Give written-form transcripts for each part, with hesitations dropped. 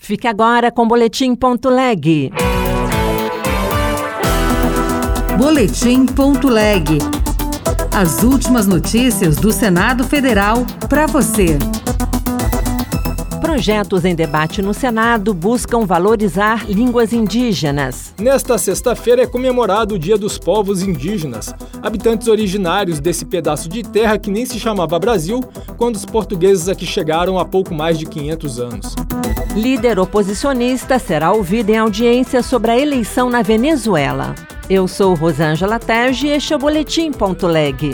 Fique agora com Boletim.leg. Boletim.leg. As últimas notícias do Senado Federal para você. Projetos em debate no Senado buscam valorizar línguas indígenas. Nesta sexta-feira é comemorado o Dia dos Povos Indígenas, habitantes originários desse pedaço de terra que nem se chamava Brasil quando os portugueses aqui chegaram há pouco mais de 500 anos. Líder oposicionista será ouvido em audiência sobre a eleição na Venezuela. Eu sou Rosângela Terge e este é o Boletim.leg.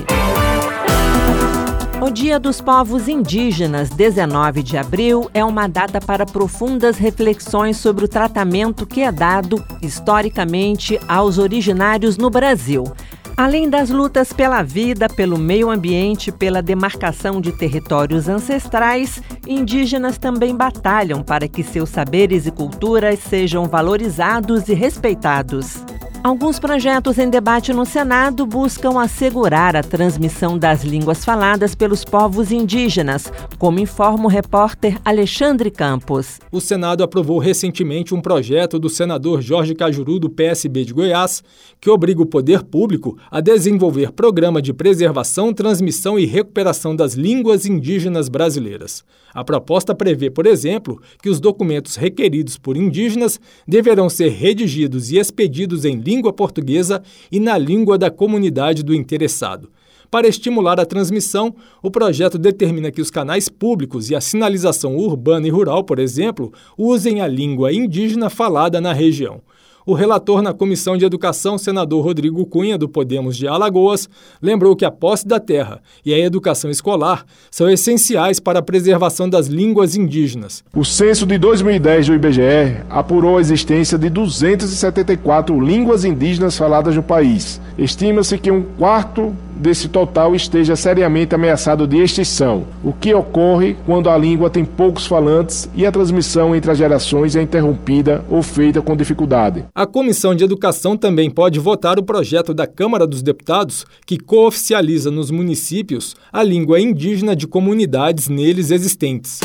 O Dia dos Povos Indígenas, 19 de abril, é uma data para profundas reflexões sobre o tratamento que é dado, historicamente, aos originários no Brasil. Além das lutas pela vida, pelo meio ambiente, pela demarcação de territórios ancestrais, indígenas também batalham para que seus saberes e culturas sejam valorizados e respeitados. Alguns projetos em debate no Senado buscam assegurar a transmissão das línguas faladas pelos povos indígenas, como informa o repórter Alexandre Campos. O Senado aprovou recentemente um projeto do senador Jorge Cajuru, do PSB de Goiás, que obriga o poder público a desenvolver programa de preservação, transmissão e recuperação das línguas indígenas brasileiras. A proposta prevê, por exemplo, que os documentos requeridos por indígenas deverão ser redigidos e expedidos em língua portuguesa e na língua da comunidade do interessado. Para estimular a transmissão, o projeto determina que os canais públicos e a sinalização urbana e rural, por exemplo, usem a língua indígena falada na região. O relator na Comissão de Educação, senador Rodrigo Cunha, do Podemos de Alagoas, lembrou que a posse da terra e a educação escolar são essenciais para a preservação das línguas indígenas. O censo de 2010 do IBGE apurou a existência de 274 línguas indígenas faladas no país. Estima-se que um quarto desse total esteja seriamente ameaçado de extinção, o que ocorre quando a língua tem poucos falantes e a transmissão entre as gerações é interrompida ou feita com dificuldade. A Comissão de Educação também pode votar o projeto da Câmara dos Deputados que cooficializa nos municípios a língua indígena de comunidades neles existentes.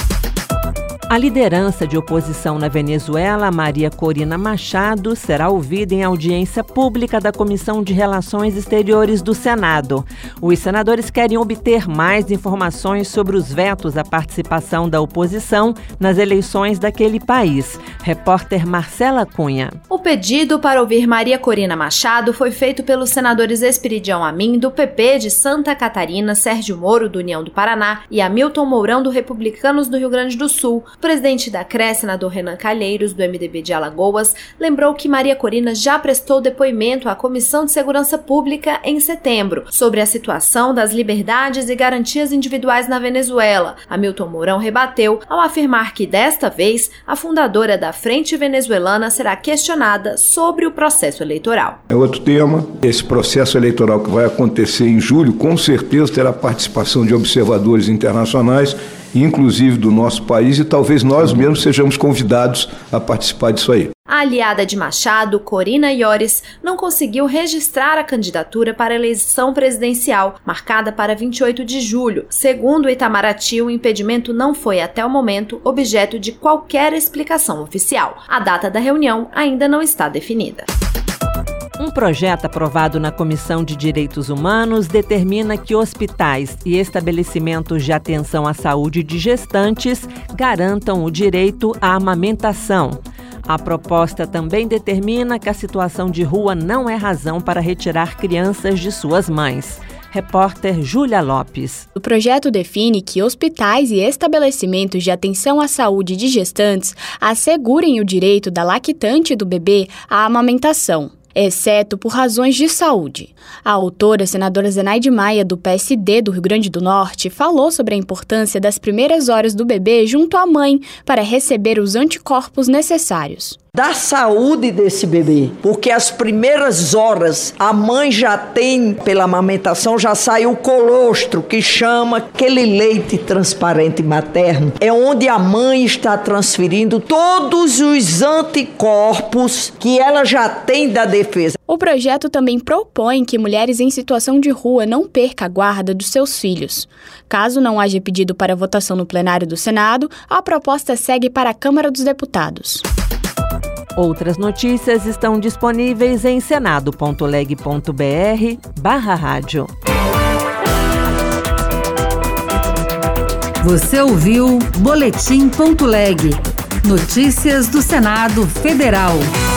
A liderança de oposição na Venezuela, Maria Corina Machado, será ouvida em audiência pública da Comissão de Relações Exteriores do Senado. Os senadores querem obter mais informações sobre os vetos à participação da oposição nas eleições daquele país. Repórter Marcela Cunha. O pedido para ouvir Maria Corina Machado foi feito pelos senadores Esperidião Amin, do PP de Santa Catarina, Sérgio Moro, do União do Paraná, e Hamilton Mourão, do Republicanos do Rio Grande do Sul. O presidente da CRE, senador Renan Calheiros, do MDB de Alagoas, lembrou que Maria Corina já prestou depoimento à Comissão de Segurança Pública em setembro sobre a situação das liberdades e garantias individuais na Venezuela. Hamilton Mourão rebateu ao afirmar que, desta vez, a fundadora da Frente Venezuelana será questionada sobre o processo eleitoral. É outro tema. Esse processo eleitoral que vai acontecer em julho, com certeza terá participação de observadores internacionais, inclusive do nosso país, e talvez nós mesmos sejamos convidados a participar disso aí. A aliada de Machado, Corina Iores, não conseguiu registrar a candidatura para a eleição presidencial, marcada para 28 de julho. Segundo o Itamaraty, o impedimento não foi, até o momento, objeto de qualquer explicação oficial. A data da reunião ainda não está definida. Um projeto aprovado na Comissão de Direitos Humanos determina que hospitais e estabelecimentos de atenção à saúde de gestantes garantam o direito à amamentação. A proposta também determina que a situação de rua não é razão para retirar crianças de suas mães. Repórter Júlia Lopes. O projeto define que hospitais e estabelecimentos de atenção à saúde de gestantes assegurem o direito da lactante e do bebê à amamentação, exceto por razões de saúde. A autora, senadora Zenaide Maia, do PSD do Rio Grande do Norte, falou sobre a importância das primeiras horas do bebê junto à mãe para receber os anticorpos necessários. da saúde desse bebê, porque as primeiras horas a mãe já tem, pela amamentação, já sai o colostro, que chama aquele leite transparente materno, é onde a mãe está transferindo todos os anticorpos que ela já tem da defesa. O projeto também propõe que mulheres em situação de rua não percam a guarda dos seus filhos. Caso não haja pedido para votação no plenário do Senado, a proposta segue para a Câmara dos Deputados. Outras notícias estão disponíveis em senado.leg.br/rádio. Você ouviu Boletim.leg. Notícias do Senado Federal.